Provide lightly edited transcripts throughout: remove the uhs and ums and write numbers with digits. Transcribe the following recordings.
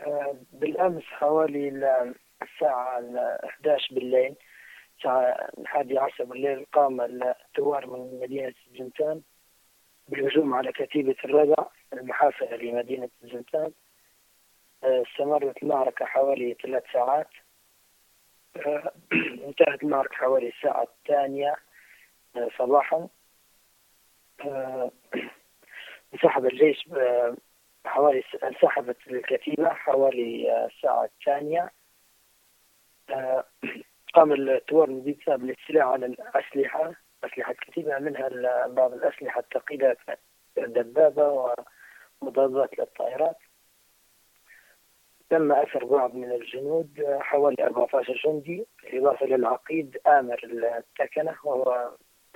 بالأمس حوالي الساعة 11 بالليل، الساعة 11 بالليل، قام الثوار من مدينة الزنتان بالهجوم على كتيبة الردع المحافظة لمدينة الزنتان. استمرت المعركة حوالي 3 ساعات. انتهت المعركة حوالي الساعة 2 صباحا. آه، انسحب الجيش انسحبت الكتيبة حوالي الساعة 2. آه، قام الثوار المزيد بالاستيلاء على أسلحة الكتيبة، منها بعض الأسلحة الثقيلة كالدبابة ومضادات للطائرات. تم أسر بعض من الجنود، حوالي 14 جندي، بالإضافة للعقيد آمر التكنة، وهو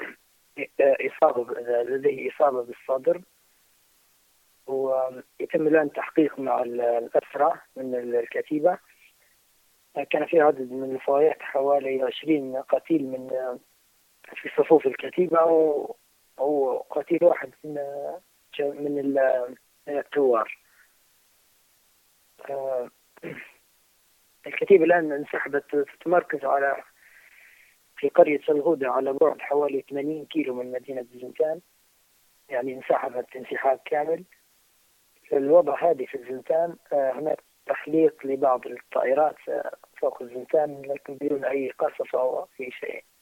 لديه إصابة بالصدر. ويتم الآن تحقيق مع الأسرى من الكتيبة. كان في عدد من الفوائح، حوالي 20 قتيل في صفوف الكتيبة، أو قتيل واحد من الثوار. الكتيبة الآن انسحبت، تتمركز في قرية سلغودة على بعد حوالي 80 كيلو من مدينة زنتان، يعني انسحبت انسحاب كامل. الوضع هادي في الزنتان. هناك تحليق لبعض الطائرات فوق الزنتان، لكن بدون أي قصف أو أي شيء.